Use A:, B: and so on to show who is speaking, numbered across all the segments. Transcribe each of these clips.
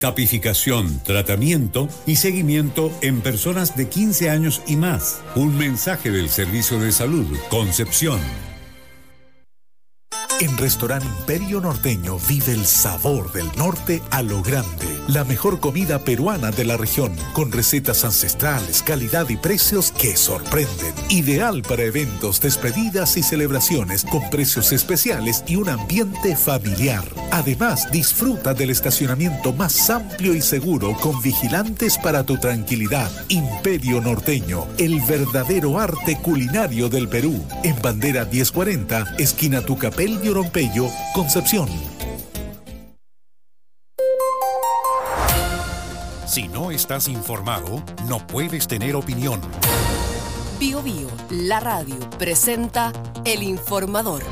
A: Tapificación, tratamiento y seguimiento en personas de 15 años y más. Un mensaje del Servicio de Salud, Concepción.
B: En Restaurante Imperio Norteño vive el sabor del norte a lo grande. La mejor comida peruana de la región, con recetas ancestrales, calidad y precios que sorprenden. Ideal para eventos, despedidas y celebraciones, con precios especiales y un ambiente familiar. Además, disfruta del estacionamiento más amplio y seguro, con vigilantes para tu tranquilidad. Imperio Norteño, el verdadero arte culinario del Perú. En Bandera 1040, esquina Tucapel y Orompeyo, Concepción.
C: Si no estás informado, no puedes tener opinión.
D: Bío Bío, la radio, presenta El Informador.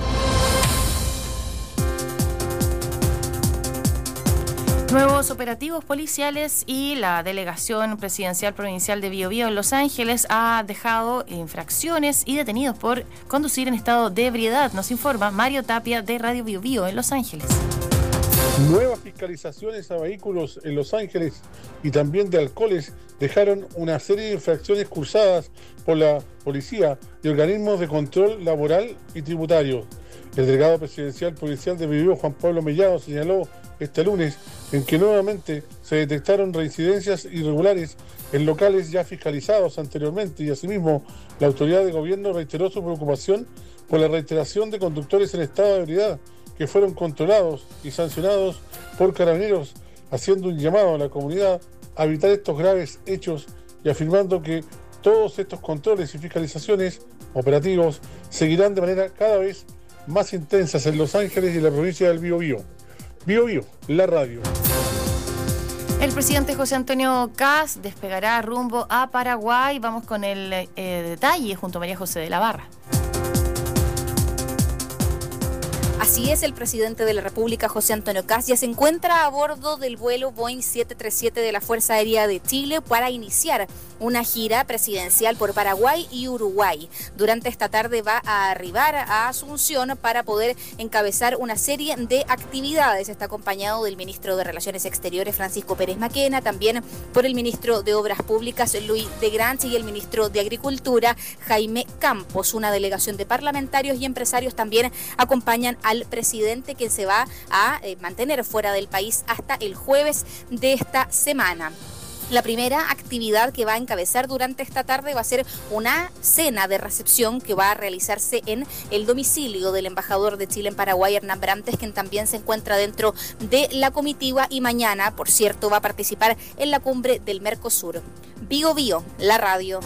E: Nuevos operativos policiales y la Delegación Presidencial Provincial de Bío Bío en Los Ángeles ha dejado infracciones y detenidos por conducir en estado de ebriedad. Nos informa Mario Tapia de Radio Bío Bío en Los Ángeles.
F: Nuevas fiscalizaciones a vehículos en Los Ángeles y también de alcoholes dejaron una serie de infracciones cursadas por la policía y organismos de control laboral y tributario. El delegado presidencial provincial de Bío Bío, Juan Pablo Mellado, señaló este lunes en que nuevamente se detectaron reincidencias irregulares en locales ya fiscalizados anteriormente y asimismo la autoridad de gobierno reiteró su preocupación por la reiteración de conductores en estado de ebriedad que fueron controlados y sancionados por carabineros, haciendo un llamado a la comunidad a evitar estos graves hechos y afirmando que todos estos controles y fiscalizaciones operativos seguirán de manera cada vez más intensas en Los Ángeles y en la provincia del Bío Bío. Bío Bío, la radio.
E: El presidente José Antonio Kast despegará rumbo a Paraguay. Vamos con el detalle junto a María José de la Barra.
G: Así es, el presidente de la República, José Antonio Kast, ya se encuentra a bordo del vuelo Boeing 737 de la Fuerza Aérea de Chile para iniciar una gira presidencial por Paraguay y Uruguay. Durante esta tarde va a arribar a Asunción para poder encabezar una serie de actividades. Está acompañado del ministro de Relaciones Exteriores, Francisco Pérez Maquena, también por el ministro de Obras Públicas, Luis de Granchi, y el ministro de Agricultura, Jaime Campos. Una delegación de parlamentarios y empresarios también acompañan al presidente, que se va a mantener fuera del país hasta el jueves de esta semana. La primera actividad que va a encabezar durante esta tarde va a ser una cena de recepción que va a realizarse en el domicilio del embajador de Chile en Paraguay, Hernán Brantes, quien también se encuentra dentro de la comitiva y mañana, por cierto, va a participar en la cumbre del Mercosur. Bío Bío, la radio.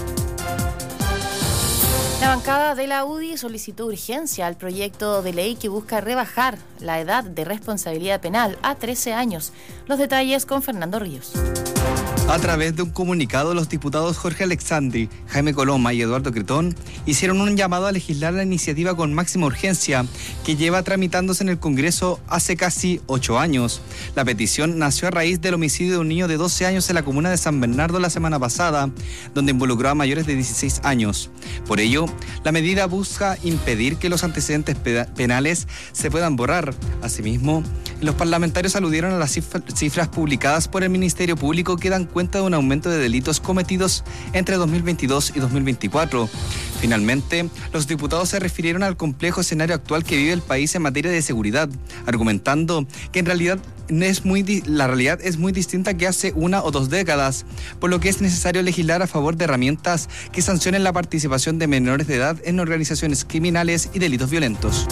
E: La bancada de la UDI solicitó urgencia al proyecto de ley que busca rebajar la edad de responsabilidad penal a 13 años. Los detalles con Fernando Ríos.
H: A través de un comunicado, los diputados Jorge Alexandri, Jaime Coloma y Eduardo Cretón hicieron un llamado a legislar la iniciativa con máxima urgencia que lleva tramitándose en el Congreso hace casi 8 años. La petición nació a raíz del homicidio de un niño de 12 años en la comuna de San Bernardo la semana pasada, donde involucró a mayores de 16 años. Por ello, la medida busca impedir que los antecedentes penales se puedan borrar. Asimismo, los parlamentarios aludieron a las cifras publicadas por el Ministerio Público que dan cuenta de un aumento de delitos cometidos entre 2022 y 2024. Finalmente, los diputados se refirieron al complejo escenario actual que vive el país en materia de seguridad, argumentando que en realidad la realidad es muy distinta que hace 1 o 2 décadas, por lo que es necesario legislar a favor de herramientas que sancionen la participación de menores de edad en organizaciones criminales y delitos violentos.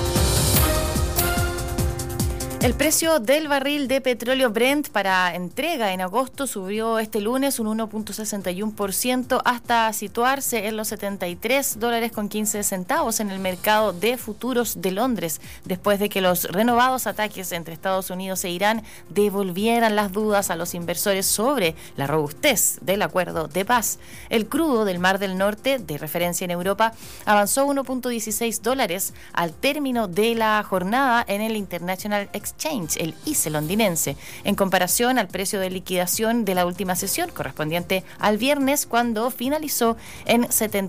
E: El precio del barril de petróleo Brent para entrega en agosto subió este lunes un 1.61% hasta situarse en los $73.15 en el mercado de futuros de Londres, después de que los renovados ataques entre Estados Unidos e Irán devolvieran las dudas a los inversores sobre la robustez del acuerdo de paz. El crudo del Mar del Norte, de referencia en Europa, avanzó $1.16 al término de la jornada en el International Exchange Exchange, el ICE londinense, en comparación al precio de liquidación de la última sesión, correspondiente al viernes, cuando finalizó en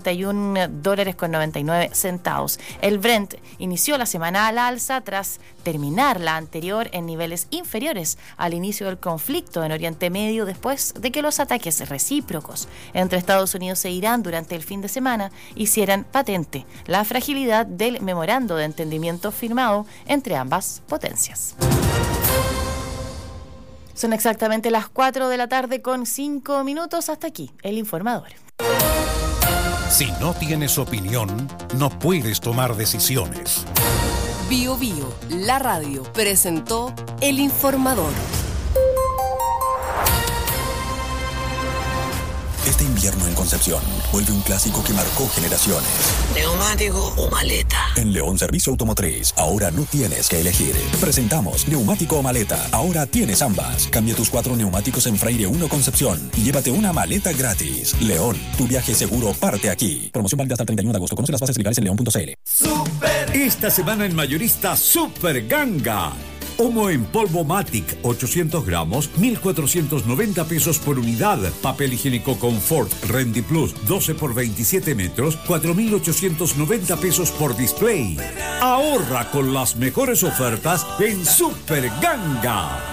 E: $71.99. El Brent inició la semana al alza tras terminar la anterior en niveles inferiores al inicio del conflicto en Oriente Medio, después de que los ataques recíprocos entre Estados Unidos e Irán durante el fin de semana hicieran patente la fragilidad del memorando de entendimiento firmado entre ambas potencias. Son exactamente las 4 de la tarde con 5 minutos. Hasta aquí el informador.
C: Si no tienes opinión, no puedes tomar decisiones.
D: Bio Bio, la radio, presentó El Informador.
I: Este invierno en Concepción vuelve un clásico que marcó generaciones.
J: ¿Neumático o maleta?
I: En León Servicio Automotriz, ahora no tienes que elegir. Presentamos neumático o maleta. Ahora tienes ambas. Cambia tus 4 neumáticos en Freire 1 Concepción y llévate una maleta gratis. León, tu viaje seguro parte aquí. Promoción válida hasta el 31 de agosto. Conoce las bases legales en león.cl.
A: Esta semana en mayorista Super Ganga. Homo en polvo Matic, 800 gramos, 1.490 pesos por unidad. Papel higiénico Confort Rendi Plus, 12 por 27 metros, 4.890 pesos por display. Ahorra con las mejores ofertas en Super Ganga.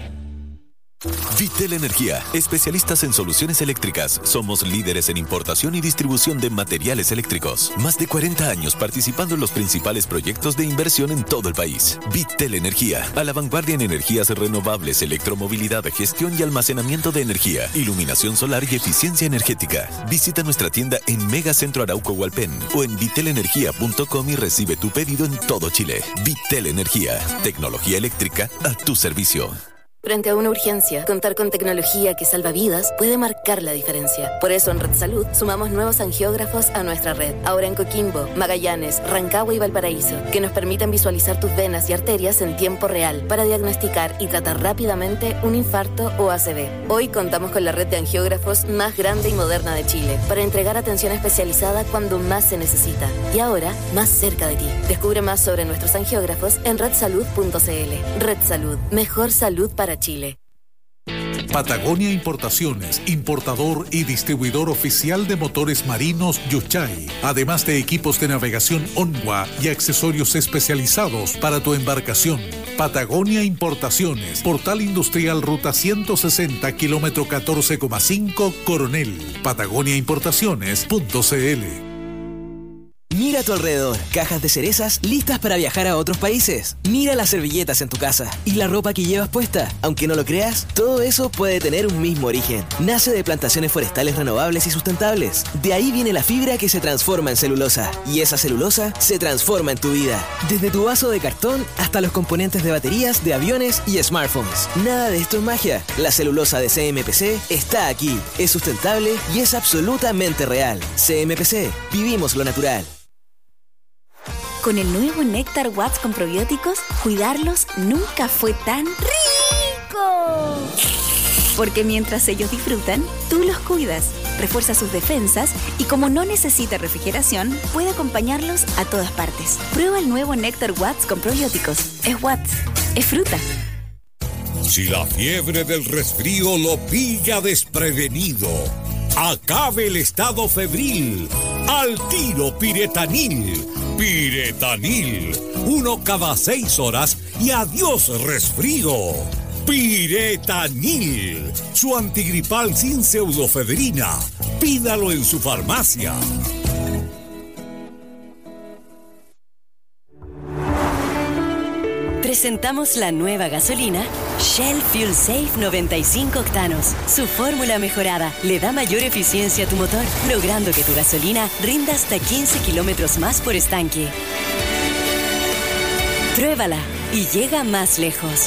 K: Vitel Energía, especialistas en soluciones eléctricas. Somos líderes en importación y distribución de materiales eléctricos. Más de 40 años participando en los principales proyectos de inversión en todo el país. Vitel Energía, a la vanguardia en energías renovables, electromovilidad, gestión y almacenamiento de energía, iluminación solar y eficiencia energética. Visita nuestra tienda en Megacentro Arauco Hualpén o en vitelenergia.com y recibe tu pedido en todo Chile. Vitel Energía, tecnología eléctrica a tu servicio.
L: Frente a una urgencia, contar con tecnología que salva vidas puede marcar la diferencia. Por eso en Red Salud sumamos nuevos angiógrafos a nuestra red. Ahora en Coquimbo, Magallanes, Rancagua y Valparaíso, que nos permiten visualizar tus venas y arterias en tiempo real para diagnosticar y tratar rápidamente un infarto o ACV. Hoy contamos con la red de angiógrafos más grande y moderna de Chile para entregar atención especializada cuando más se necesita. Y ahora, más cerca de ti. Descubre más sobre nuestros angiógrafos en redsalud.cl. Red Salud, mejor salud para Chile.
B: Patagonia Importaciones, importador y distribuidor oficial de motores marinos Yuchay, además de equipos de navegación Onwa y accesorios especializados para tu embarcación. Patagonia Importaciones, Portal Industrial Ruta 160, kilómetro 14,5, Coronel. patagoniaimportaciones.cl.
M: Mira a tu alrededor, cajas de cerezas listas para viajar a otros países. Mira las servilletas en tu casa y la ropa que llevas puesta. Aunque no lo creas, todo eso puede tener un mismo origen. Nace de plantaciones forestales renovables y sustentables. De ahí viene la fibra que se transforma en celulosa. Y esa celulosa se transforma en tu vida. Desde tu vaso de cartón hasta los componentes de baterías, de aviones y smartphones. Nada de esto es magia. La celulosa de CMPC está aquí. Es sustentable y es absolutamente real. CMPC, vivimos lo natural.
N: Con el nuevo Néctar Watts con probióticos, cuidarlos nunca fue tan rico. Porque mientras ellos disfrutan, tú los cuidas, refuerza sus defensas y como no necesita refrigeración, puede acompañarlos a todas partes. Prueba el nuevo Néctar Watts con probióticos. Es Watts, es fruta.
A: Si la fiebre del resfrío lo pilla desprevenido, acabe el estado febril. Al tiro Piretanil. Piretanil. 1 cada 6 horas y adiós resfrío. Piretanil. Su antigripal sin pseudofedrina. Pídalo en su farmacia.
O: Presentamos la nueva gasolina Shell Fuel Safe 95 octanos. Su fórmula mejorada le da mayor eficiencia a tu motor, logrando que tu gasolina rinda hasta 15 kilómetros más por estanque. Pruébala y llega más lejos.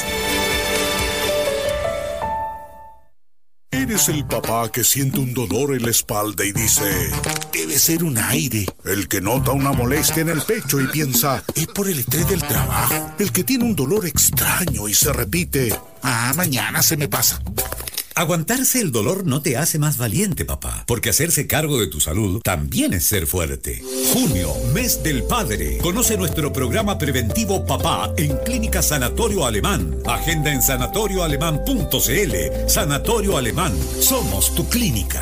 P: Eres el papá que siente un dolor en la espalda y dice: debe ser un aire. El que nota una molestia en el pecho y piensa: es por el estrés del trabajo. El que tiene un dolor extraño y se repite: mañana se me pasa.
A: Aguantarse el dolor no te hace más valiente, papá, porque hacerse cargo de tu salud también es ser fuerte. Junio, mes del padre. Conoce nuestro programa preventivo Papá en Clínica Sanatorio Alemán. Agenda en sanatorioalemán.cl. Sanatorio Alemán. Somos tu clínica.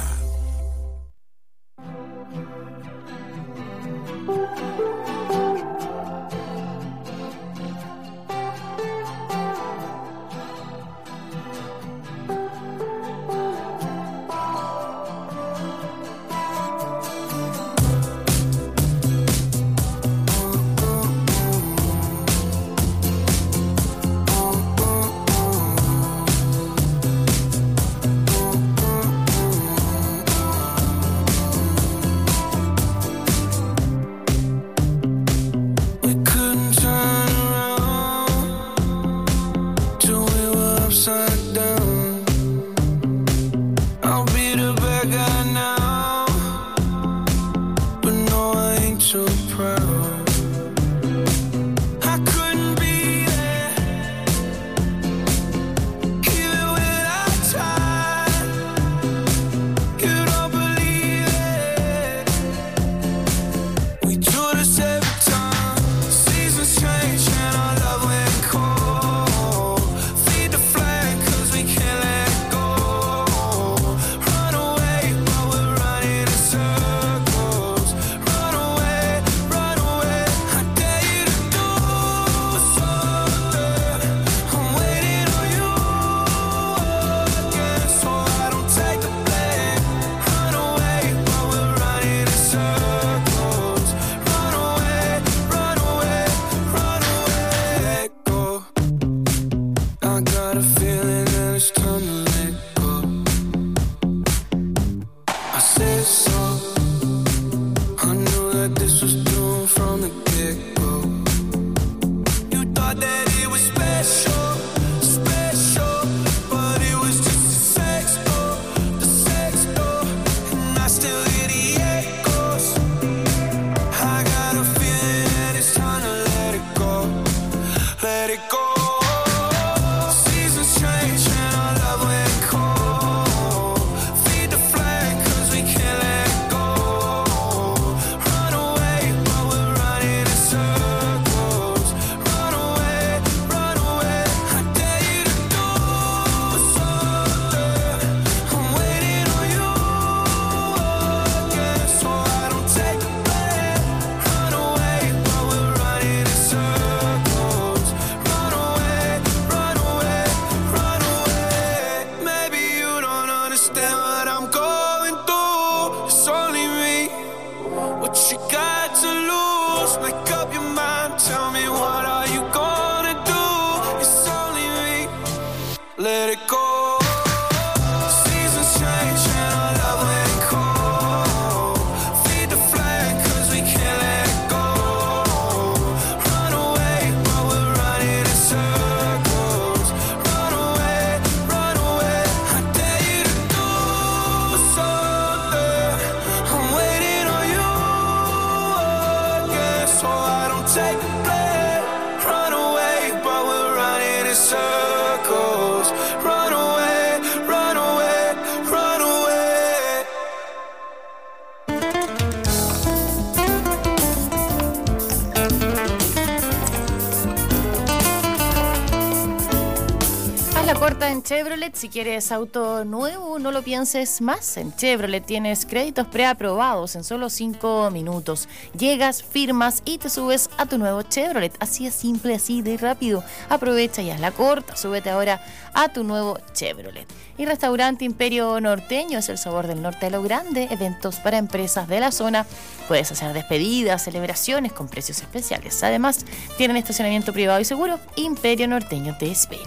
E: Chevrolet, si quieres auto nuevo, no lo pienses más. En Chevrolet tienes créditos preaprobados en solo 5 minutos. Llegas, firmas y te subes a tu nuevo Chevrolet. Así es simple, así de rápido. Aprovecha y haz la corta. Súbete ahora a tu nuevo Chevrolet. Y Restaurante Imperio Norteño es el sabor del norte de lo grande. Eventos para empresas de la zona. Puedes hacer despedidas, celebraciones con precios especiales. Además, tienen estacionamiento privado y seguro. Imperio Norteño te espera.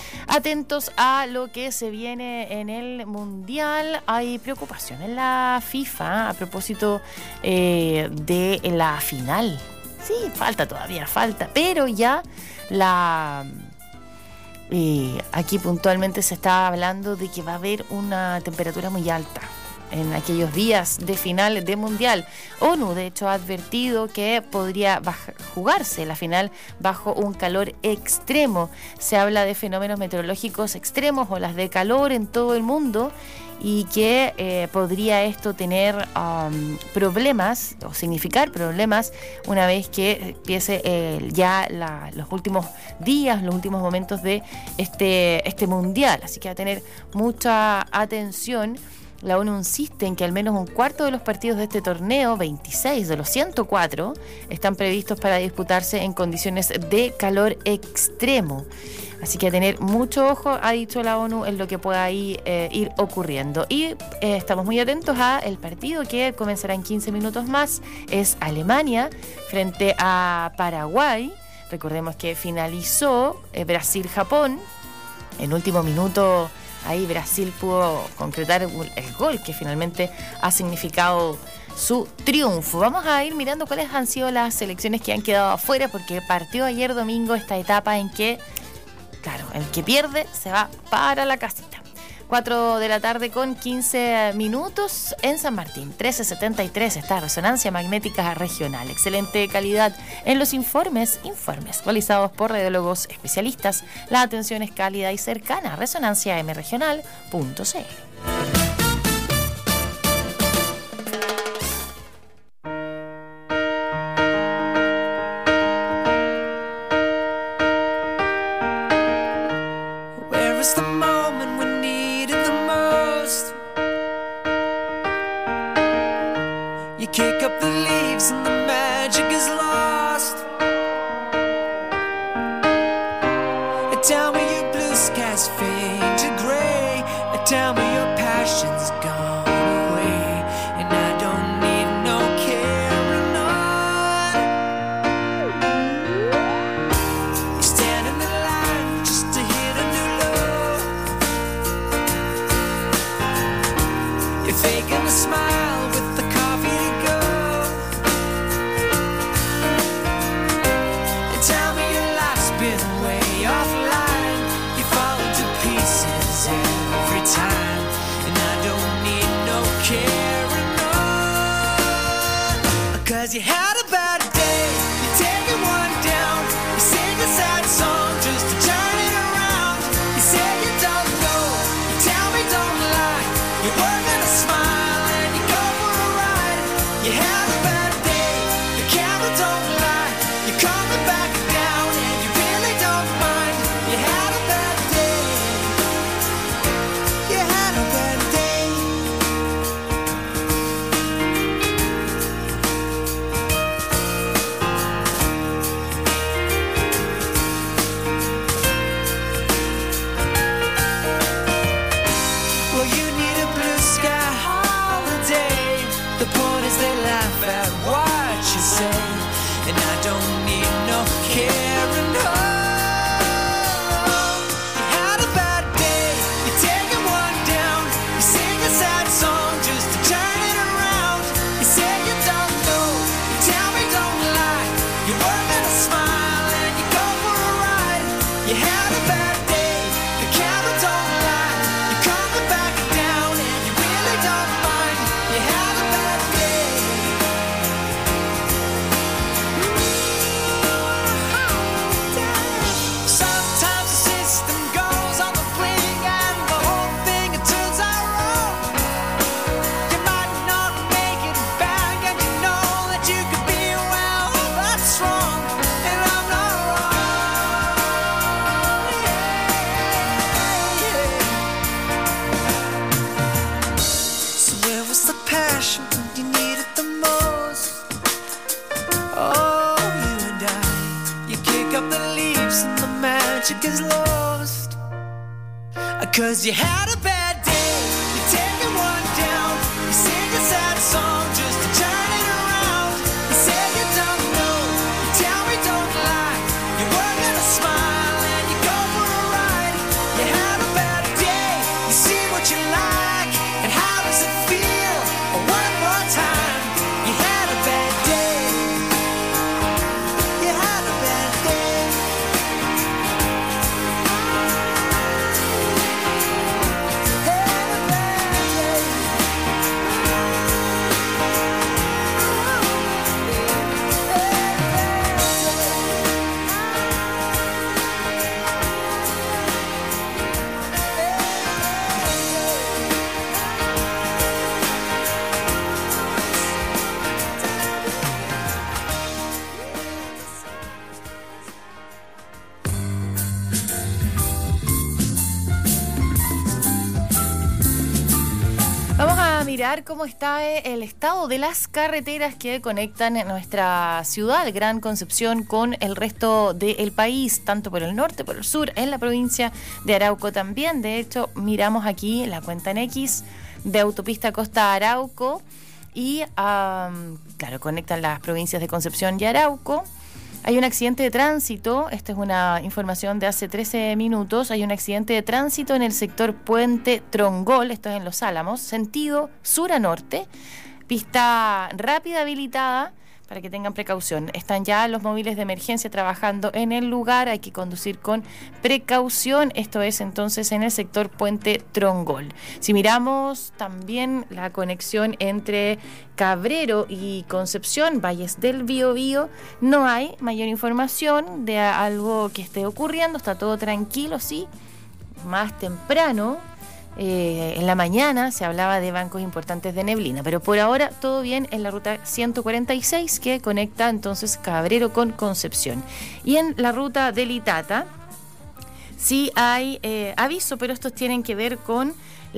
E: Atentos a lo que se viene en el Mundial. Hay preocupación en la FIFA a propósito de la final. Sí, falta, pero ya aquí puntualmente se está hablando de que va a haber una temperatura muy alta. en aquellos días de final de Mundial. ONU, de hecho, ha advertido que podría jugarse la final bajo un calor extremo. Se habla de fenómenos meteorológicos extremos, olas de calor en todo el mundo, y que podría esto tener problemas o significar problemas una vez que empiece los últimos días, los últimos momentos de este mundial. Así que a tener mucha atención. La ONU insiste en que al menos un cuarto de los partidos de este torneo, 26 de los 104, están previstos para disputarse en condiciones de calor extremo. Así que a tener mucho ojo, ha dicho la ONU, en lo que pueda ahí ir ocurriendo. Y estamos muy atentos a el partido que comenzará en 15 minutos más. Es Alemania frente a Paraguay. Recordemos que finalizó Brasil-Japón. En último minuto, ahí Brasil pudo concretar el gol que finalmente ha significado su triunfo. Vamos a ir mirando cuáles han sido las selecciones que han quedado afuera, porque partió ayer domingo esta etapa en que, claro, el que pierde se va para la casita. 4 de la tarde con 15 minutos en San Martín. 1373 está Resonancia Magnética Regional. Excelente calidad en los informes realizados por radiólogos especialistas. La atención es cálida y cercana. resonanciamregional.cl.
Q: Cause you had a bad day, you take it one down, you sing a sad song just to turn it around. You say you don't know, you tell me don't lie, you were gonna smile and you go for a ride. You had a bad day, you see what you like, and how does it feel? One more time, you had a bad day, you had a bad day.
E: mirar cómo está el estado de las carreteras que conectan nuestra ciudad, Gran Concepción, con el resto del país, tanto por el norte, por el sur, en la provincia de Arauco también. De hecho, miramos aquí la cuenta en X de Autopista Costa Arauco y, claro, conectan las provincias de Concepción y Arauco. Hay un accidente de tránsito, esta es una información de hace 13 minutos, hay un accidente de tránsito en el sector Puente Trongol, esto es en Los Álamos, sentido sur a norte, pista rápida habilitada para que tengan precaución. Están ya los móviles de emergencia trabajando en el lugar, hay que conducir con precaución, esto es entonces en el sector Puente Trongol. Si miramos también la conexión entre Cabrero y Concepción, Valles del Biobío, no hay mayor información de algo que esté ocurriendo, está todo tranquilo, sí, más temprano. En la mañana se hablaba de bancos importantes de neblina, pero por ahora todo bien en la ruta 146 que conecta entonces Cabrero con Concepción. Y en la ruta del Itata sí hay aviso, pero estos tienen que ver con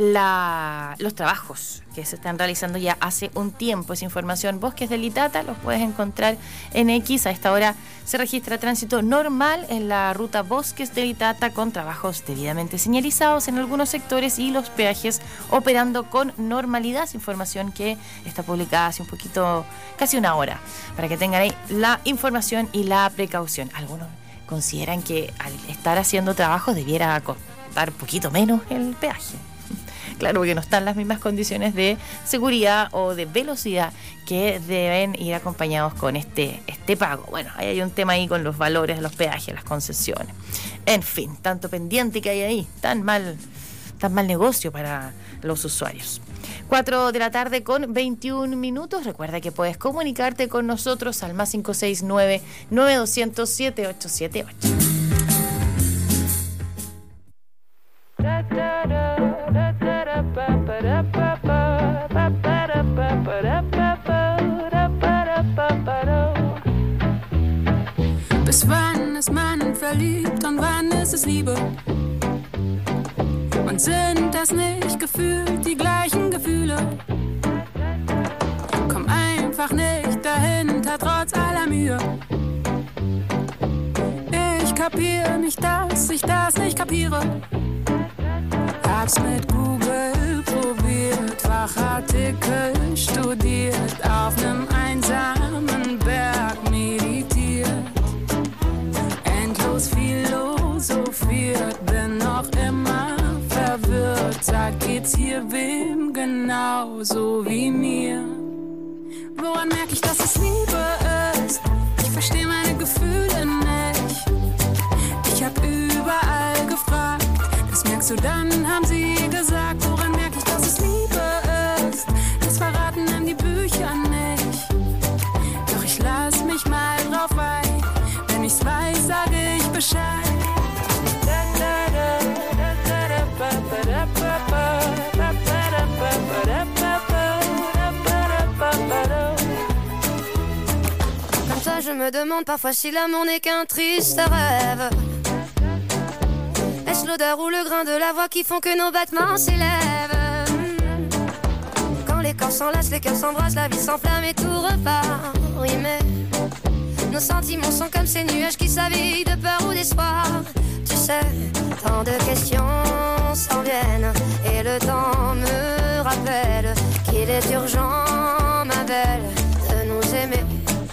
E: los trabajos que se están realizando ya hace un tiempo. Esa información, Bosques del Itata, los puedes encontrar en X. A esta hora se registra tránsito normal en la ruta Bosques del Itata con trabajos debidamente señalizados en algunos sectores y los peajes operando con normalidad. Esa información que está publicada hace un poquito, casi una hora, para que tengan ahí la información y la precaución. Algunos consideran que al estar haciendo trabajos debiera costar un poquito menos el peaje. Claro que no están las mismas condiciones de seguridad o de velocidad que deben ir acompañados con este pago. Bueno, ahí hay un tema ahí con los valores de los peajes, las concesiones. En fin, tanto pendiente que hay ahí, tan mal negocio para los usuarios. 4 de la tarde con 21 minutos. Recuerda que puedes comunicarte con nosotros al más 569-9200-7878.
R: Bis wann ist man verliebt und wann ist es Liebe? Und sind das nicht gefühlt die gleichen Gefühle? Komm einfach nicht dahinter, trotz aller Mühe. Ich kapier nicht, dass ich das nicht kapiere. Hab's mit Google probiert, Fachartikel studiert, auf nem einsamen Berg meditiert, endlos philosophiert, bin noch immer verwirrt. Sag, geht's hier wem genauso wie mir? Woran merk ich, dass es Liebe ist? Ich versteh meine Gefühle nicht. Ich hab überall gefragt. Das merkst du, dann haben sie gesagt. Woran merk ich, dass es Liebe ist? Das verraten einem die Bücher nicht. Doch ich lass mich mal drauf ein. Wenn ich's weiß, sage ich Bescheid.
S: Comme ça je me demande parfois si l'amour n'est qu'un triste rêve. Est-ce l'odeur ou le grain de la voix qui font que nos battements s'élèvent? Quand les corps s'enlacent, les cœurs s'embrassent, la vie s'enflamme et tout repart. Oui mais nos sentiments sont comme ces nuages qui s'habillent de peur ou d'espoir. Tu sais, tant de questions s'en viennent et le temps me rappelle qu'il est urgent, ma belle, de nous aimer.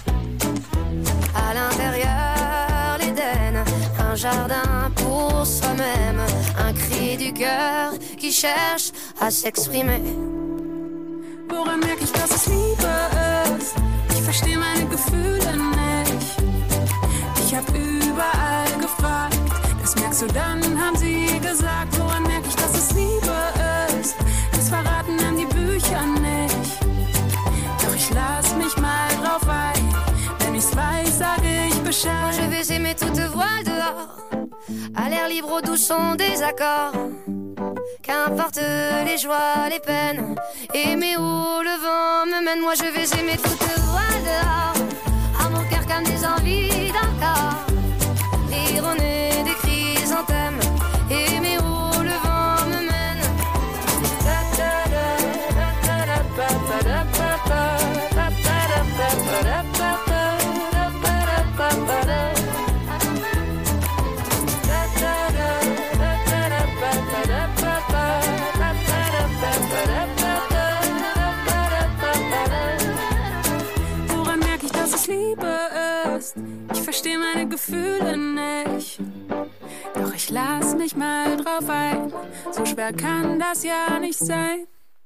S: À l'intérieur, l'Éden, un jardin pour soi-même, un cri du cœur qui cherche à s'exprimer.
R: Woran merk ich, dass es Liebe ist? Ich versteh meine Gefühle nicht. Ich hab überall gefragt. Das merkst du, dann haben sie gesagt. Woran merk ich, dass es Liebe ist? Das verraten einem die Bücher nicht. Doch ich lass mich mal drauf ein. Wenn ich's weiß, sage ich Bescheid.
S: Moi je vais aimer toute voile dehors, à l'air libre au doux son des accords. Qu'importe les joies, les peines, aimer où le vent me mène. Moi je vais aimer toute voile dehors, à mon cœur comme des envies d'un corps. Rire au nez des chrysanthèmes, aimer où le vent me mène.
R: versteh meine Gefühle nicht. Doch ich lass mich mal drauf ein. So schwer kann das ja nicht sein.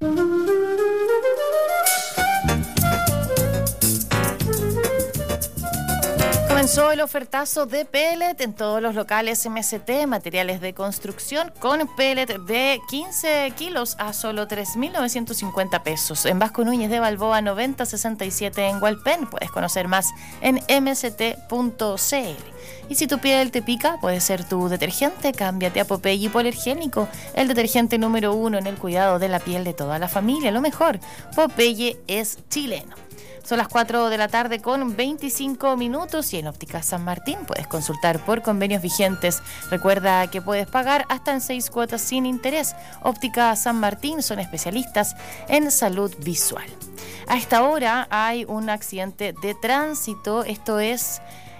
E: Comenzó el ofertazo de pellet en todos los locales MST, materiales de construcción, con pellet de 15 kilos a solo 3.950 pesos. En Vasco Núñez de Balboa 9067 en Hualpén. Puedes conocer más en mst.cl. Y si tu piel te pica, puede ser tu detergente. Cámbiate a Popeye Hipoalergénico, el detergente número 1 en el cuidado de la piel de toda la familia. Lo mejor, Popeye es chileno. Son las 4 de la tarde con 25 minutos y en Óptica San Martín puedes consultar por convenios vigentes. Recuerda que puedes pagar hasta en 6 cuotas sin interés. Óptica San Martín son especialistas en salud visual. A esta hora hay un accidente de tránsito, esto es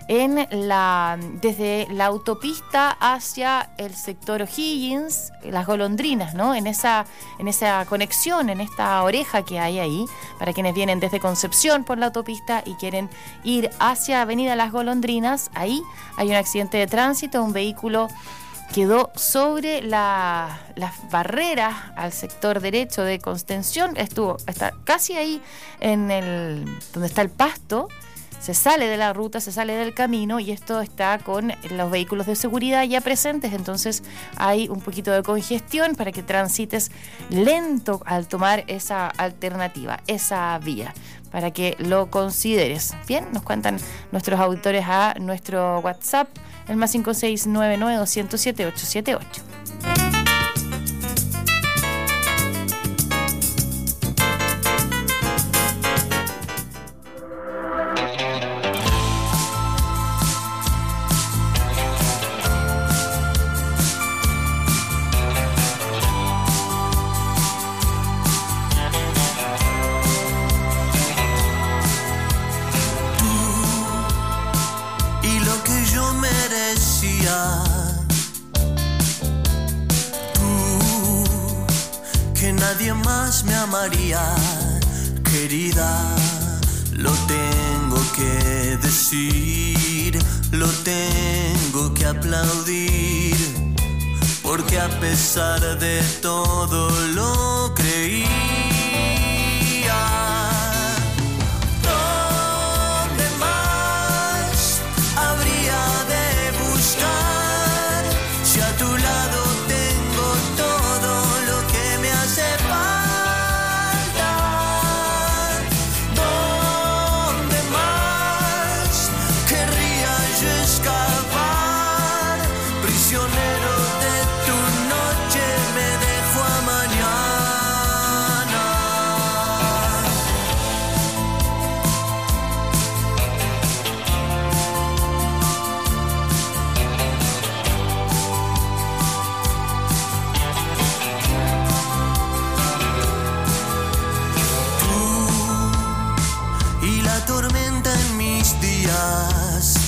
E: desde la autopista hacia el sector O'Higgins, las Golondrinas, ¿no? En esa conexión, en esta oreja que hay ahí, para quienes vienen desde Concepción por la autopista y quieren ir hacia Avenida Las Golondrinas, ahí hay un accidente de tránsito, un vehículo quedó sobre las barreras al sector derecho de contención, está casi ahí donde está el pasto. Se sale de la ruta, se sale del camino y esto está con los vehículos de seguridad ya presentes, entonces hay un poquito de congestión para que transites lento al tomar esa alternativa, esa vía, para que lo consideres. Bien, nos cuentan nuestros auditores a nuestro WhatsApp, el más 5699207-878.
Q: Nadie más me amaría, querida. Lo tengo que decir, lo tengo que aplaudir, porque a pesar de todo lo creía. ¿Dónde más habría de buscar si a tu lado tengo todo lo que me hace falta? ¿Dónde más querría yo escapar? Prisionero de tu noche, me dejo a mañana. Tú y la tormenta en mis días.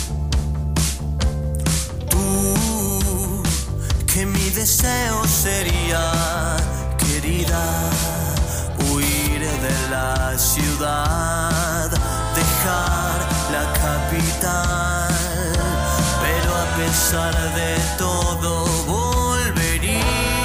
Q: Tú, que mi deseo sería, querida, huir de la ciudad, dejar la capital, pero a pesar de todo volvería.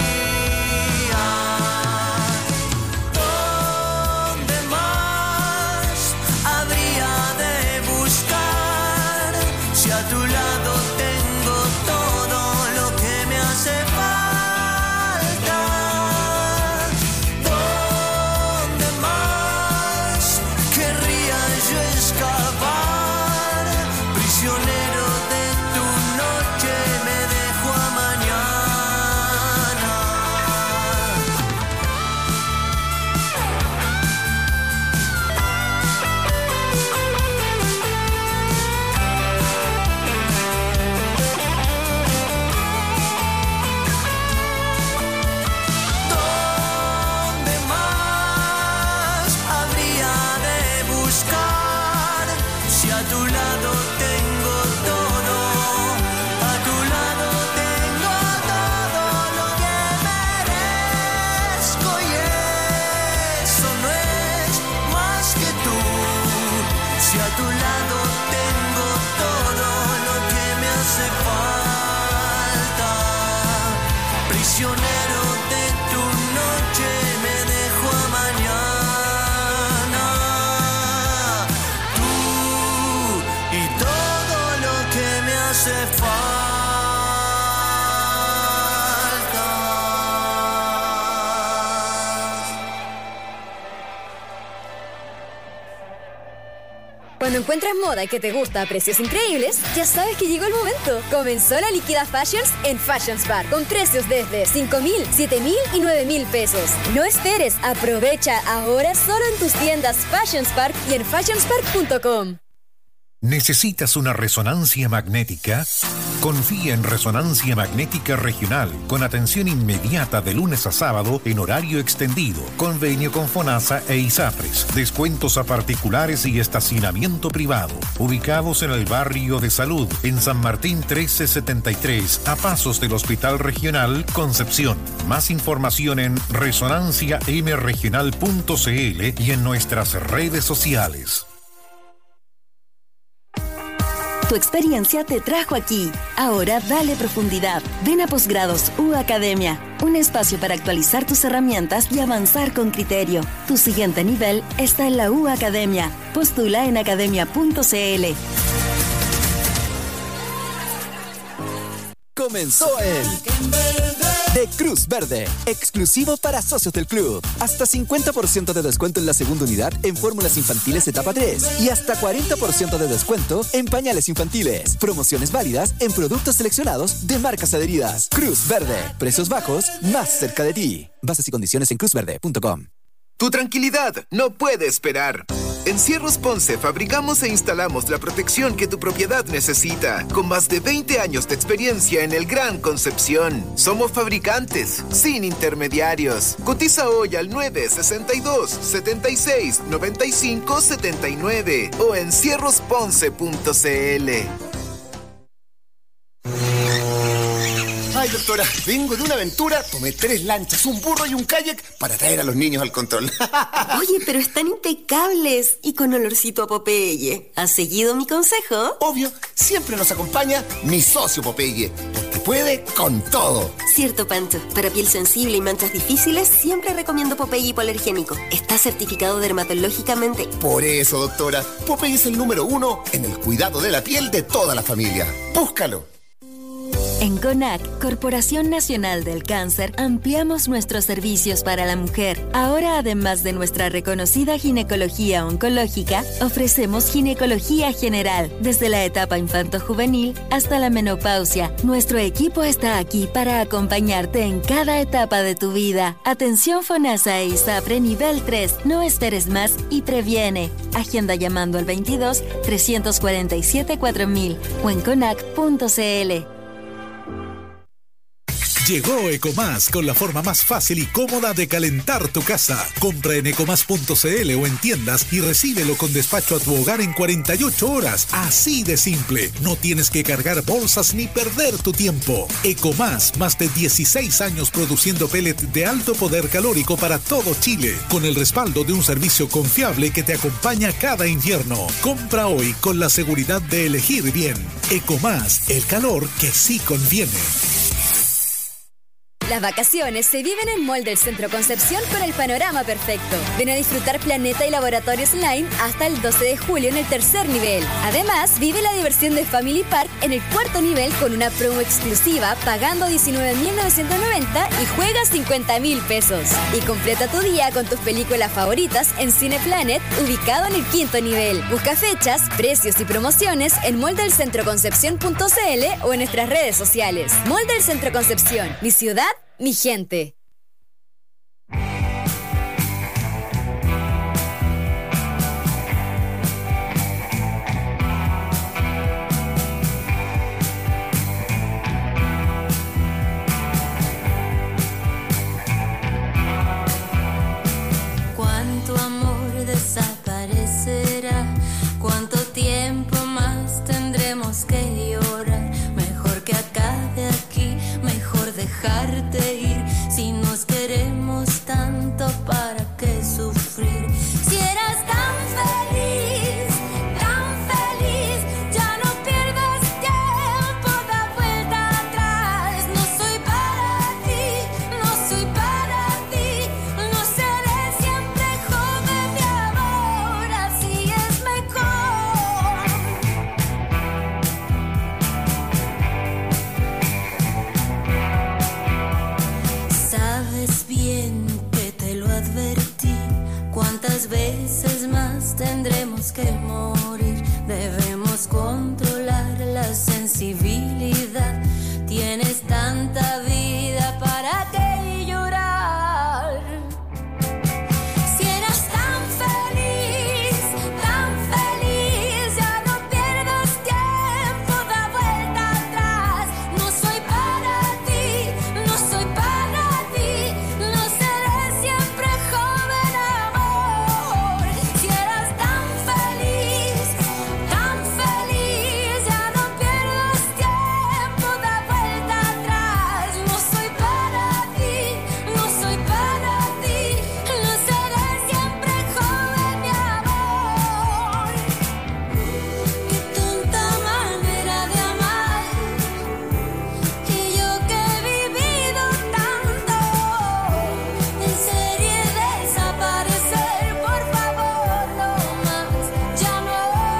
Q: ¿Dónde más habría de buscar si a tu lado tengo todo lo que me hace falta? ¿Dónde más querría yo escapar? Prisionero de tu noche, me dejo
T: Cuando encuentras moda que te gusta a precios increíbles, ya sabes que llegó el momento. Comenzó la Liquida Fashions en Fashions Park, con precios desde 5,000, 7,000 y 9,000 pesos. No esperes, aprovecha ahora solo en tus tiendas Fashions Park y en fashionspark.com.
C: ¿Necesitas una resonancia magnética? Confía en Resonancia Magnética Regional, con atención inmediata de lunes a sábado en horario extendido, convenio con FONASA e ISAPRES, descuentos a particulares y estacionamiento privado, ubicados en el barrio de Salud, en San Martín 1373, a pasos del Hospital Regional Concepción. Más información en resonanciamregional.cl y en nuestras redes sociales.
N: Tu experiencia te trajo aquí. Ahora dale profundidad. Ven a Posgrados U Academia, un espacio para actualizar tus herramientas y avanzar con criterio. Tu siguiente nivel está en la U Academia. Postula en academia.cl.
M: Comenzó el de Cruz Verde, exclusivo para socios del club. Hasta 50% de descuento en la segunda unidad en fórmulas infantiles etapa 3 y hasta 40% de descuento en pañales infantiles. Promociones válidas en productos seleccionados de marcas adheridas. Cruz Verde, precios bajos más cerca de ti. Bases y condiciones en cruzverde.com.
U: Tu tranquilidad no puede esperar. En Cierros Ponce fabricamos e instalamos la protección que tu propiedad necesita, con más de 20 años de experiencia en el Gran Concepción. Somos fabricantes, sin intermediarios. Cotiza hoy al 962-76-95-79 o en cierrosponce.cl.
V: Ay, doctora, vengo de una aventura, tomé 3 lanchas, un burro y un kayak para traer a los niños al control.
W: Oye, pero están impecables y con olorcito a Popeye. ¿Has seguido mi consejo?
V: Obvio, siempre nos acompaña mi socio Popeye, porque puede con todo.
W: Cierto, Pancho. Para piel sensible y manchas difíciles, siempre recomiendo Popeye hipoalergénico. Está certificado dermatológicamente.
V: Por eso, doctora, Popeye es el número 1 en el cuidado de la piel de toda la familia. Búscalo.
N: En CONAC, Corporación Nacional del Cáncer, ampliamos nuestros servicios para la mujer. Ahora, además de nuestra reconocida ginecología oncológica, ofrecemos ginecología general, desde la etapa infanto-juvenil hasta la menopausia. Nuestro equipo está aquí para acompañarte en cada etapa de tu vida. Atención FONASA e ISAPRE nivel 3. No esperes más y previene. Agenda llamando al 22 347 4000 o en conac.cl.
B: Llegó Ecomás con la forma más fácil y cómoda de calentar tu casa. Compra en ecomás.cl o en tiendas y recíbelo con despacho a tu hogar en 48 horas. Así de simple. No tienes que cargar bolsas ni perder tu tiempo. Ecomás, más de 16 años produciendo pellet de alto poder calórico para todo Chile, con el respaldo de un servicio confiable que te acompaña cada invierno. Compra hoy con la seguridad de elegir bien. Ecomás, el calor que sí conviene.
T: Las vacaciones se viven en Mall del Centro Concepción con el panorama perfecto. Ven a disfrutar Planeta y Laboratorio Slime hasta el 12 de julio en el 3er nivel. Además, vive la diversión de Family Park en el 4º nivel con una promo exclusiva pagando 19.990 y juega 50.000 pesos. Y completa tu día con tus películas favoritas en Cineplanet, ubicado en el 5º nivel. Busca fechas, precios y promociones en moldelcentroconcepción.cl o en nuestras redes sociales. Mall del Centro Concepción, mi ciudad, mi gente.
X: Cuánto amor desaparecerá, cuánto tiempo más tendremos que llorar. Mejor que acabe aquí, mejor dejarte ir. Si nos queremos tanto, ¿para qué sufrir? Si eras tan feliz, ya no pierdas tiempo, da vuelta atrás. No soy para ti, no soy para ti. No seré siempre joven, mi amor, así es mejor. Sabes bien que te lo advertí. ¿Cuántas veces más tendremos que morir? Debemos controlar la sensibilidad. Tienes tanta vida, ¿para qué llorar? Si eras tan feliz, ya no pierdas tiempo, da vuelta atrás. No soy para ti, no soy para ti, no seré siempre joven, amor. Si eras tan feliz, ya no pierdas tiempo, da vuelta atrás. No soy para ti, no soy para ti, no seré siempre joven, mi amor. Qué tonta manera de amar, y yo que he vivido tanto, en serie desaparecer, por favor, no más, ya no.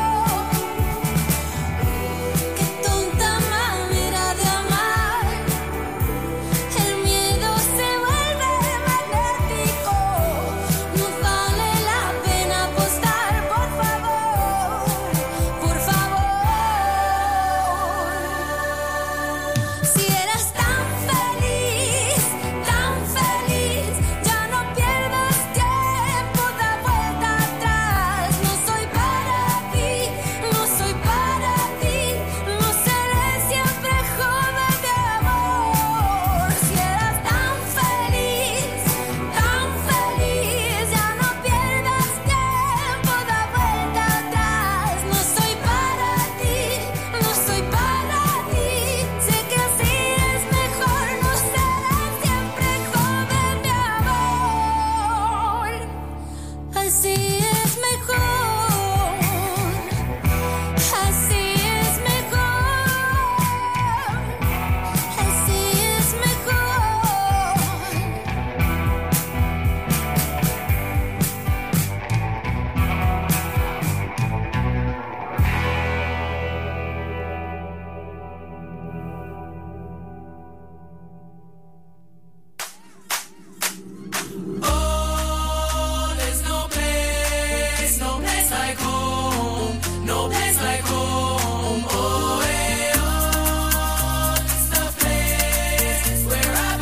X: Qué tonta manera de amar, el miedo se vuelve magnético, no vale la pena apostar, por favor, por favor. Si eras tan feliz, ya no pierdas tiempo, da vuelta atrás. No soy para ti, no soy para ti, no seré siempre joven, mi amor. Si eras tan feliz, ya no pierdas tiempo, da vuelta atrás. No soy para ti, no soy para ti, sé que así es mejor, no seré siempre joven, mi amor. Así es mejor, así es mejor, así es mejor.
Q: Oh, there's no place like home, no place like home. Oh, hey, oh, it's the place where I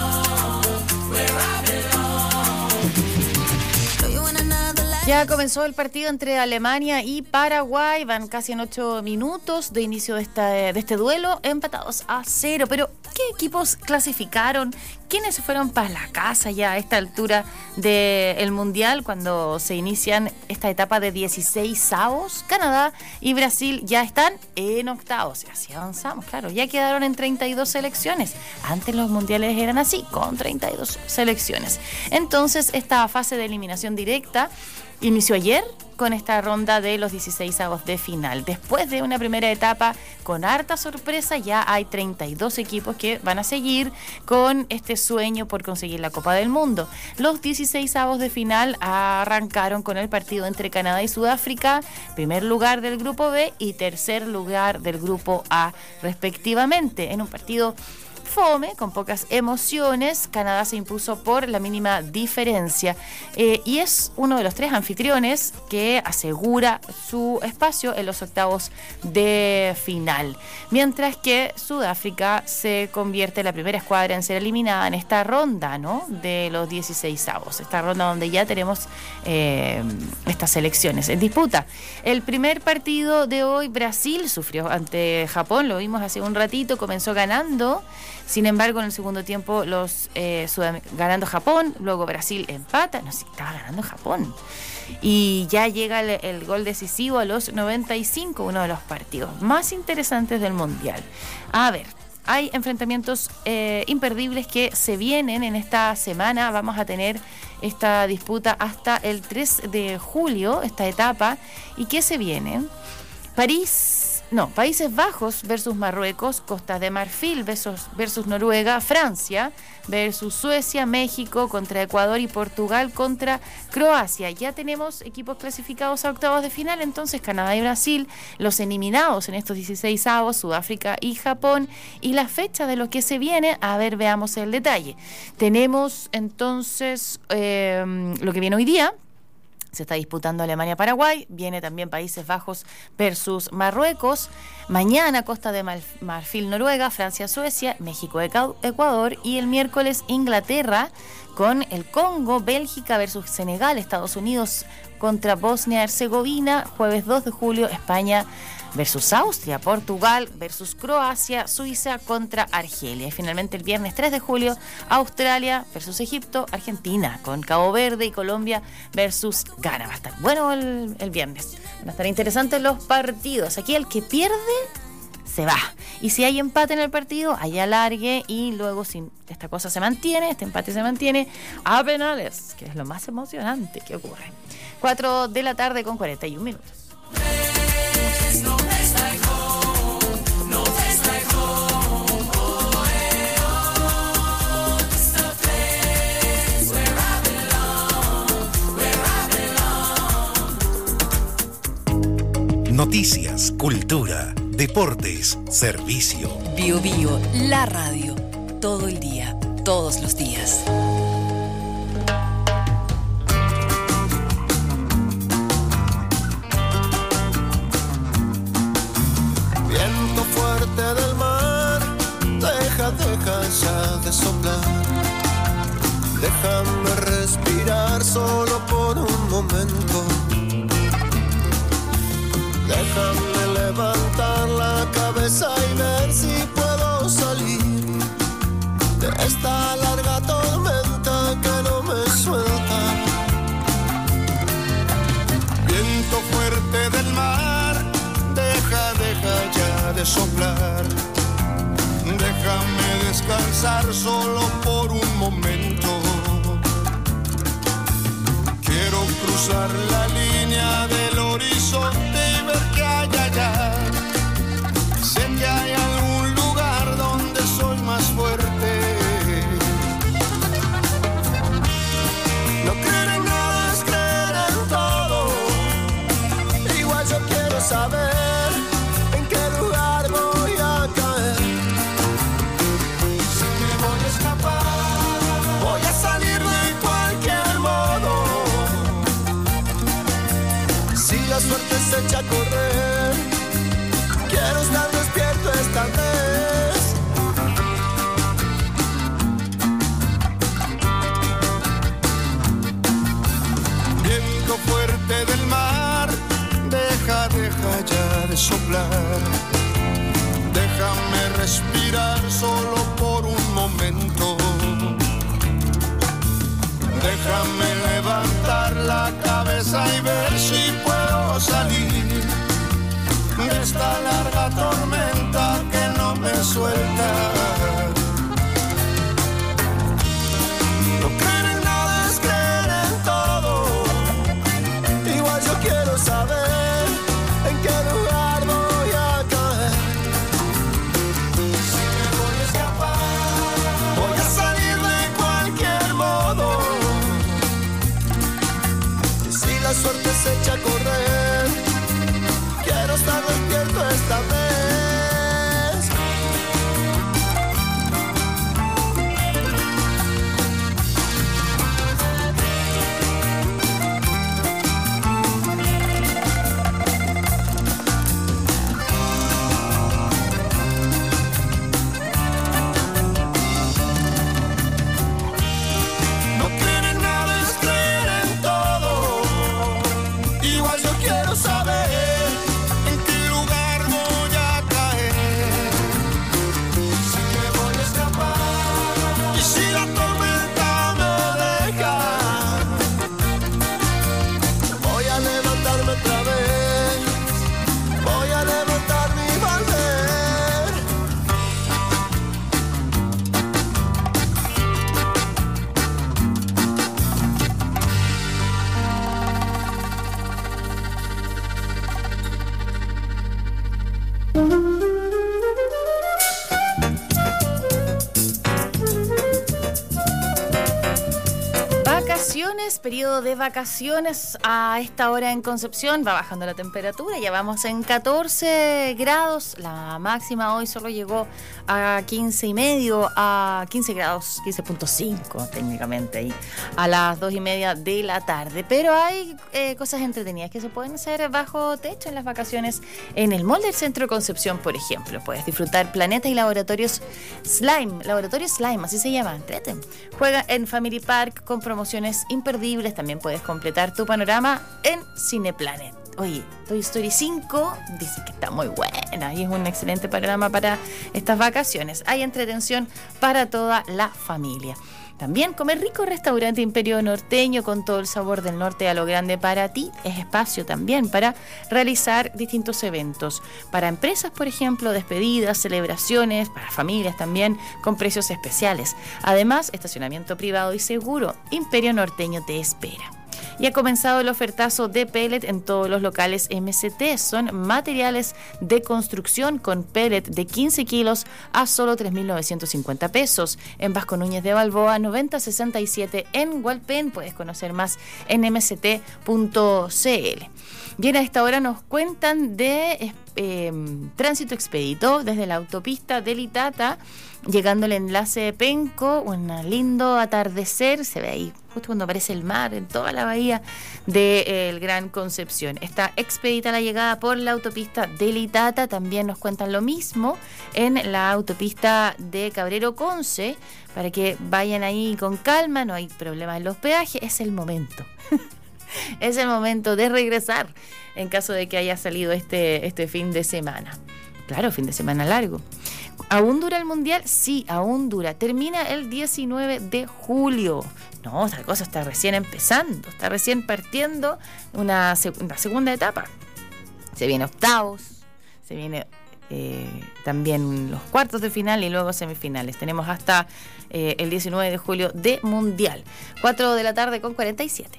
Q: belong, where I belong. Know you in another life.
E: Ya comenzó el partido entre Alemania y Paraguay. Van casi en 8 minutos de inicio de este duelo, empatados a 0. Pero, ¿qué equipos clasificaron? ¿Quiénes se fueron para la casa ya a esta altura del Mundial, cuando se inician esta etapa de 16avos? Canadá y Brasil ya están en octavos. Y así avanzamos, claro. Ya quedaron en 32 selecciones. Antes los mundiales eran así, con 32 selecciones. Entonces, esta fase de eliminación directa inició ayer con esta ronda de los 16avos de final. Después de una primera etapa con harta sorpresa, ya hay 32 equipos que van a seguir con este sueño por conseguir la Copa del Mundo. Los 16avos de final arrancaron con el partido entre Canadá y Sudáfrica, primer lugar del grupo B y tercer lugar del grupo A, respectivamente, en un partido fome, con pocas emociones. Canadá se impuso por la mínima diferencia y es uno de los 3 anfitriones que asegura su espacio en los octavos de final, mientras que Sudáfrica se convierte en la primera escuadra en ser eliminada en esta ronda, ¿no?, de los 16avos, esta ronda donde ya tenemos estas selecciones en disputa. El primer partido de hoy, Brasil sufrió ante Japón, lo vimos hace un ratito, comenzó ganando. Sin embargo, en el segundo tiempo ganando Japón, luego Brasil empata, no sé, estaba ganando Japón. Y ya llega el gol decisivo a los 95, uno de los partidos más interesantes del Mundial. A ver, hay enfrentamientos imperdibles que se vienen en esta semana. Vamos a tener esta disputa hasta el 3 de julio, esta etapa. ¿Y qué se viene? Países Bajos versus Marruecos, Costa de Marfil versus Noruega, Francia versus Suecia, México contra Ecuador y Portugal contra Croacia. Ya tenemos equipos clasificados a octavos de final, entonces Canadá y Brasil, los eliminados en estos 16avos, Sudáfrica y Japón. Y la fecha de lo que se viene, a ver, veamos el detalle. Tenemos entonces lo que viene hoy día. Se está disputando Alemania-Paraguay, viene también Países Bajos versus Marruecos, mañana Costa de Marfil-Noruega, Francia-Suecia, México-Ecuador y el miércoles Inglaterra con el Congo, Bélgica versus Senegal, Estados Unidos contra Bosnia-Herzegovina, jueves 2 de julio España versus Austria, Portugal versus Croacia, Suiza contra Argelia. Y finalmente el viernes 3 de julio, Australia versus Egipto, Argentina con Cabo Verde y Colombia versus Ghana. Va a estar bueno el viernes. Van a estar interesantes los partidos. Aquí el que pierde se va. Y si hay empate en el partido, hay alargue y luego si esta cosa se mantiene, este empate se mantiene, a penales, que es lo más emocionante que ocurre. 4 de la tarde con 41 minutos.
C: Noticias, cultura, deportes, servicio.
D: Bio Bio, la radio. Todo el día, todos los días.
F: Viento fuerte del mar, deja ya de soplar. Déjame respirar solo por un momento. Déjame levantar la cabeza y ver si puedo salir de esta larga tormenta que no me suelta. Viento fuerte del mar, deja ya de soplar. Déjame descansar solo por un momento. Quiero cruzar la línea del horizonte y ver qué hay allá. Sé que hay algún lugar donde soy más fuerte. No creer en nada es creer en todo. Igual yo quiero saber en qué lugar voy a caer. Si me voy a escapar, voy a salir de cualquier modo. Si la suerte se echa a correr, quiero estar despierto esta vez. Viento fuerte del mar, deja ya de soplar. Déjame respirar solo por un momento. Déjame levantar la cabeza y ver si puedo salir de esta larga tormenta que no me suelta. No creer en nada es creer en todo. Igual yo quiero saber en qué lugar voy a caer. Si me voy a escapar, voy a salir de cualquier modo. Y si la suerte se echa a correr, quiero estar despierto esta vez. No creer en nada es creer en todo. Igual
E: vacaciones, periodo de vacaciones a esta hora en Concepción. Va bajando la temperatura, ya vamos en 14 grados. La máxima hoy solo llegó a 15,5, a 15 grados, 15.5 técnicamente ahí, a las 2:30 de la tarde. Pero hay cosas entretenidas que se pueden hacer bajo techo en las vacaciones en el Mall del Centro de Concepción, por ejemplo. Puedes disfrutar Planeta y Laboratorios Slime, así se llama, entreten. Juega en Family Park con promociones imperdibles. También puedes completar tu panorama en Cineplanet. Oye, Toy Story 5 dice que está muy buena y es un excelente panorama para estas vacaciones. Hay entretención para toda la familia. También comer rico, restaurante Imperio Norteño con todo el sabor del norte a lo grande para ti. Es espacio también para realizar distintos eventos. Para empresas, por ejemplo, despedidas, celebraciones, para familias también, con precios especiales. Además, estacionamiento privado y seguro. Imperio Norteño te espera. Y ha comenzado el ofertazo de pellet en todos los locales MCT. Son materiales de construcción con pellet de 15 kilos a solo 3.950 pesos. En Vasco Núñez de Balboa, 9067 en Hualpén. Puedes conocer más en mct.cl. Bien, a esta hora nos cuentan de tránsito expedito desde la autopista del Itata, llegando al enlace de Penco. Un lindo atardecer, se ve ahí justo cuando aparece el mar en toda la bahía del Gran Concepción. Está expedita la llegada por la autopista del Itata. También nos cuentan lo mismo en la autopista de Cabrero Conce, para que vayan ahí con calma, no hay problema en los peajes, es el momento. Es el momento de regresar en caso de que haya salido este fin de semana. Claro, fin de semana largo. ¿Aún dura el Mundial? Sí, aún dura. Termina el 19 de julio. No, esta cosa está recién empezando, está recién partiendo una segunda etapa. Se viene octavos, se viene también los cuartos de final y luego semifinales. Tenemos hasta el 19 de julio de Mundial. 4 de la tarde con 47.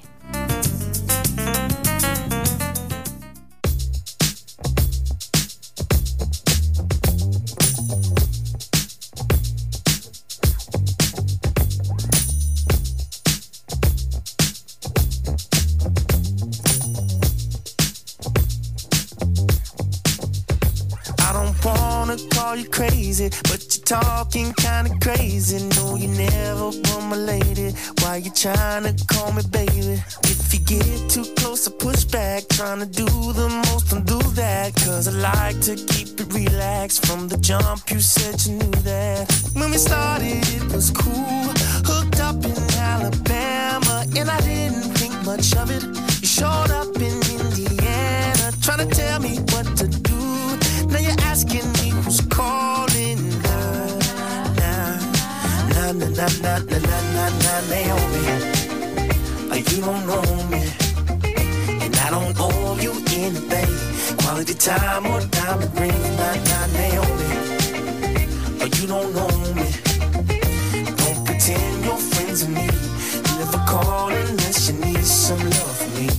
F: Call you crazy, but you're talking kinda crazy. No, you never were my lady. Why you trying to call me baby? If you get too close, I push back. Trying to do the most, don't do that. Cause I like to keep it relaxed. From the jump, you said you knew that. When we started, it was cool. Hooked up in Alabama, and I didn't think much of it. You showed up in Indiana, trying to tell me what to do. Now you're asking me who's calling. Naomi. You don't know me, and I don't owe you anything. Quality time or diamond ring. Naomi. You don't know me. Don't pretend you're friends with me. You never call unless you need some love from me.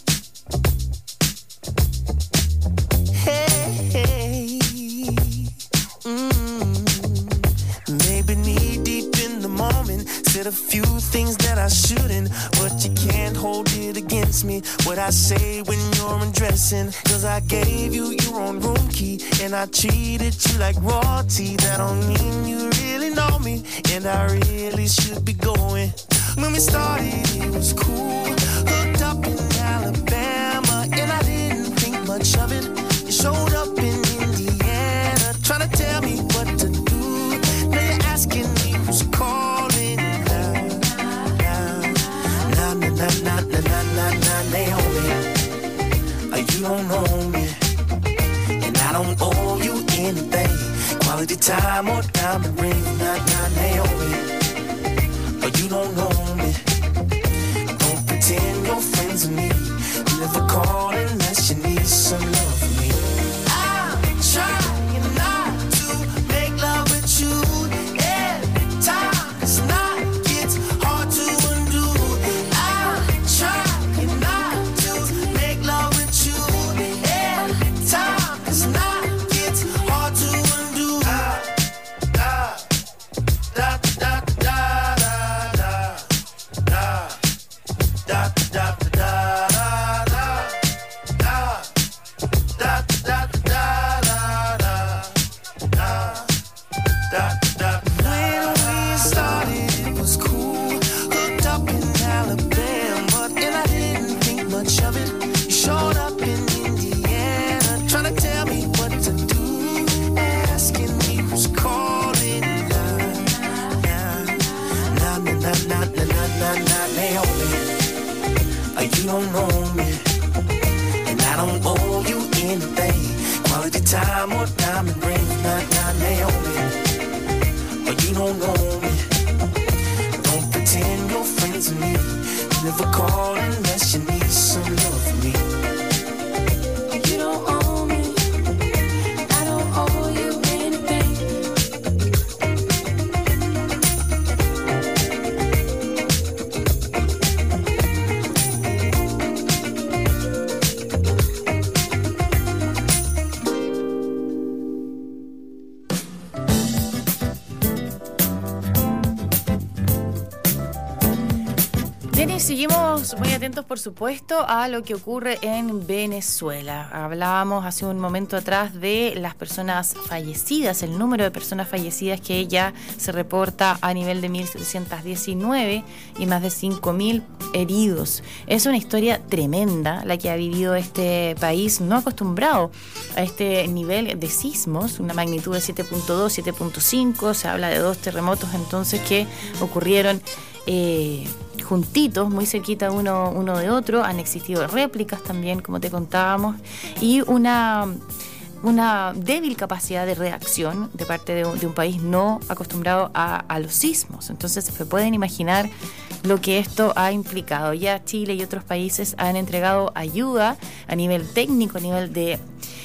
F: Maybe knee deep in the moment, said a few things that I shouldn't, but you can't hold it against me. What I say when you're undressing, cause I gave you your own room key, and I treated you like royalty. That don't mean you really know me, and I really should be going. When we started, it was cool. Hooked up in Alabama, and I didn't think much of it. You showed up in Indiana, trying to tell me what to do. Now you're asking me who's calling. Naomi. You don't know me, and I don't owe you anything. Quality time or diamond ring. Naomi. You don't know me. Don't pretend you're friends with me. You never call unless you need some love from me. I'm trying not to make love with you. Every time it's not gets hard to undo. I'm trying not to make love with you. Every time it's not gets hard to undo. Da da da da da da. you don't know me, and I don't owe you anything. Quality time or diamond ring, not Naomi. Or you don't know me. Don't pretend you're friends with me. You never call unless you need some love from me.
R: You don't owe me, I don't owe you anything.
E: Bien, y seguimos muy atentos, por supuesto, a lo que ocurre en Venezuela. Hablábamos hace un momento atrás de las personas fallecidas, el número de personas fallecidas que ya se reporta a nivel de 1.719 y más de 5.000 heridos. Es una historia tremenda la que ha vivido este país, no acostumbrado a este nivel de sismos, una magnitud de 7.2, 7.5, se habla de 2 terremotos entonces que ocurrieron juntitos, muy cerquita uno de otro. Han existido réplicas también, como te contábamos, y una débil capacidad de reacción de parte de un país no acostumbrado a los sismos. Entonces se pueden imaginar lo que esto ha implicado. Ya Chile y otros países han entregado ayuda a nivel técnico, a nivel de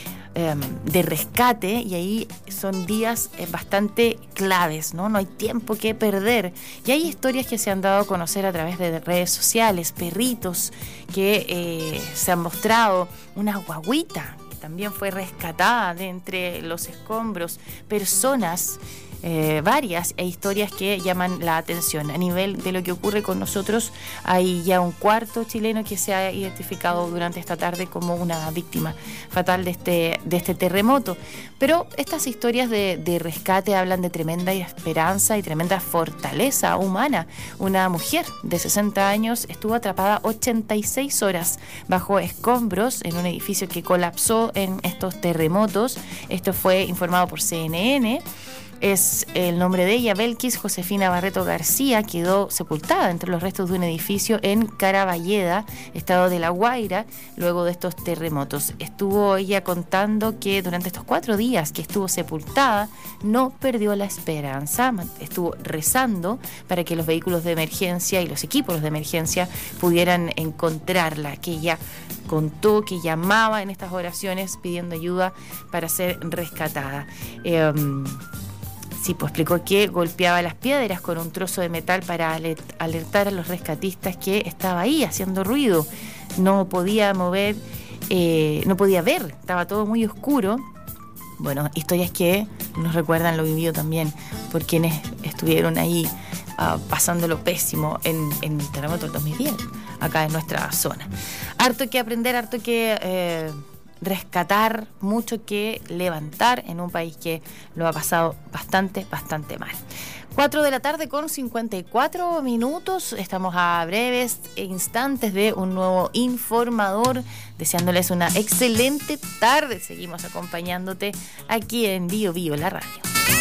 E: rescate, y ahí son días bastante claves, ¿no? No hay tiempo que perder. Y hay historias que se han dado a conocer a través de redes sociales, perritos que se han mostrado, una guagüita que también fue rescatada de entre los escombros, personas, varias historias que llaman la atención. A nivel de lo que ocurre con nosotros, hay ya un cuarto chileno que se ha identificado durante esta tarde como una víctima fatal de este terremoto. Pero estas historias de rescate hablan de tremenda esperanza y tremenda fortaleza humana. Una mujer de 60 años estuvo atrapada 86 horas bajo escombros en un edificio que colapsó en estos terremotos. Esto fue informado por CNN. Es el nombre de ella, Belkis Josefina Barreto García, quedó sepultada entre los restos de un edificio en Caraballeda, estado de La Guaira, luego de estos terremotos. Estuvo ella contando que durante estos 4 días que estuvo sepultada, no perdió la esperanza, estuvo rezando para que los vehículos de emergencia y los equipos de emergencia pudieran encontrarla, que ella contó que llamaba en estas oraciones pidiendo ayuda para ser rescatada. Sí, pues explicó que golpeaba las piedras con un trozo de metal para alertar a los rescatistas que estaba ahí haciendo ruido. No podía mover, no podía ver, estaba todo muy oscuro. Bueno, historias que nos recuerdan lo vivido también por quienes estuvieron ahí pasándolo pésimo en el terremoto del 2010, acá en nuestra zona. Harto que aprender, harto que rescatar, mucho que levantar en un país que lo ha pasado bastante mal. 4 de la tarde con 54 minutos. Estamos a breves instantes de un nuevo informador, deseándoles una excelente tarde. Seguimos acompañándote aquí en Bio Bio, la radio.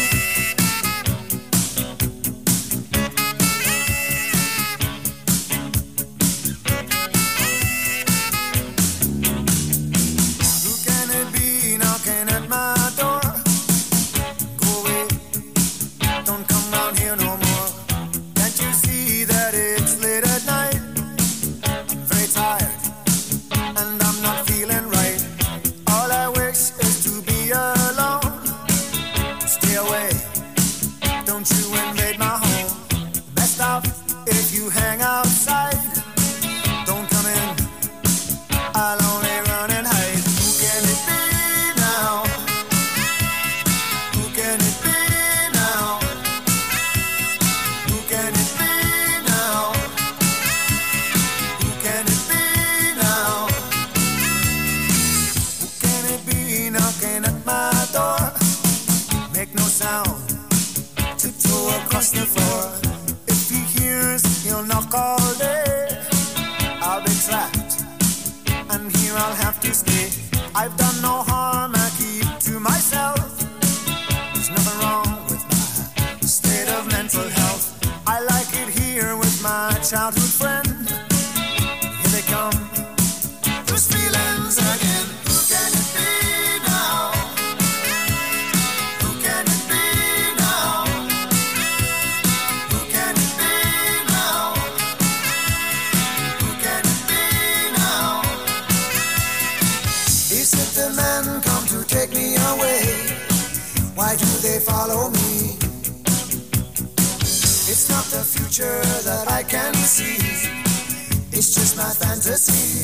F: I've done no harm, I keep to myself. There's nothing wrong with my state of mental health. I like it here with my childhood friend. Here they come. they follow me? It's not the future that I can see. It's just my fantasy.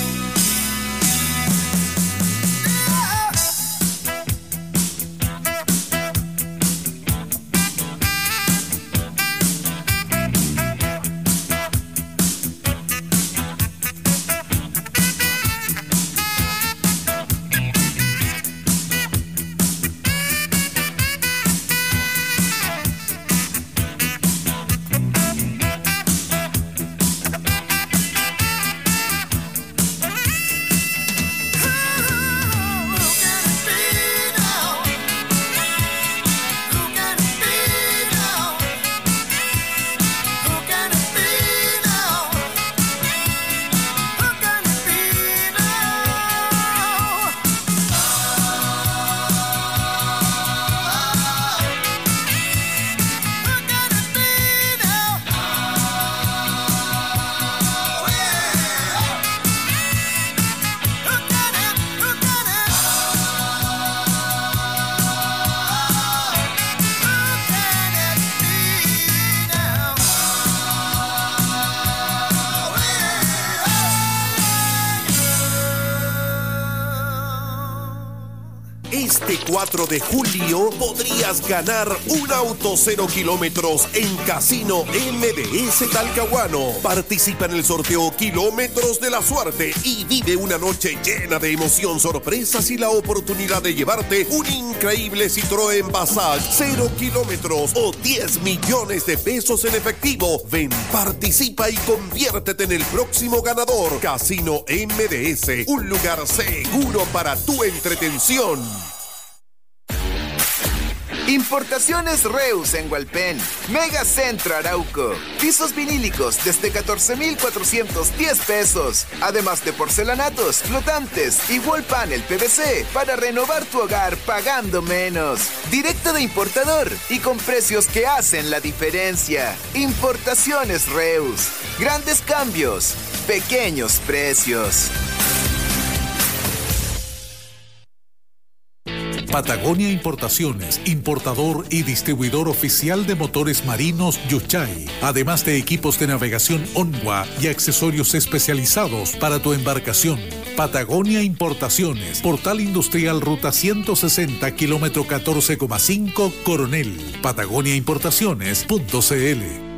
G: Este 4 de julio podrías ganar un auto 0 kilómetros en Casino MDS Talcahuano. Participa en el sorteo Kilómetros de la Suerte y vive una noche llena de emoción, sorpresas y la oportunidad de llevarte un increíble Citroën Passage 0 kilómetros o 10 millones de pesos en efectivo. Ven, participa y conviértete en el próximo ganador. Casino MDS, un lugar seguro para tu entretención.
U: Importaciones Reus en Hualpén, Megacentro Arauco, pisos vinílicos desde 14,410 pesos, además de porcelanatos, flotantes y wall panel PVC para renovar tu hogar pagando menos. Directo de importador y con precios que hacen la diferencia. Importaciones Reus, grandes cambios, pequeños precios.
B: Patagonia Importaciones, importador y distribuidor oficial de motores marinos Yuchay, además de equipos de navegación Onwa y accesorios especializados para tu embarcación. Patagonia Importaciones, Portal Industrial Ruta 160, kilómetro 14,5, Coronel. patagoniaimportaciones.cl.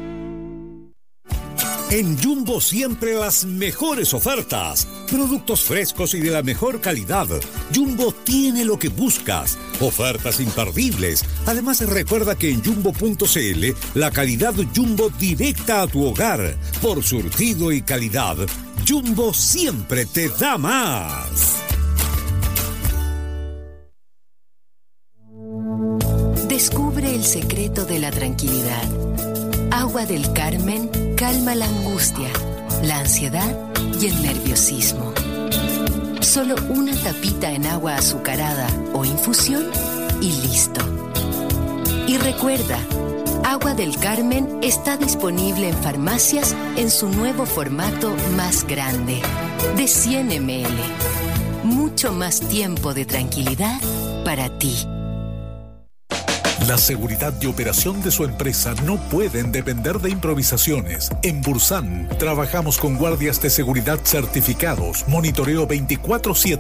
A: En Jumbo siempre las mejores ofertas, productos frescos y de la mejor calidad. Jumbo tiene lo que buscas, ofertas imperdibles. Además recuerda que en Jumbo.cl la calidad Jumbo directa a tu hogar. Por surtido y calidad, Jumbo siempre te da más.
H: Descubre el secreto de la tranquilidad. Agua del Carmen calma la angustia, la ansiedad y el nerviosismo. Solo una tapita en agua azucarada o infusión y listo. Y recuerda, Agua del Carmen está disponible en farmacias en su nuevo formato más grande, de 100 ml. Mucho más tiempo de tranquilidad para ti.
B: La seguridad y operación de su empresa no pueden depender de improvisaciones. En Bursan trabajamos con guardias de seguridad certificados, monitoreo 24/7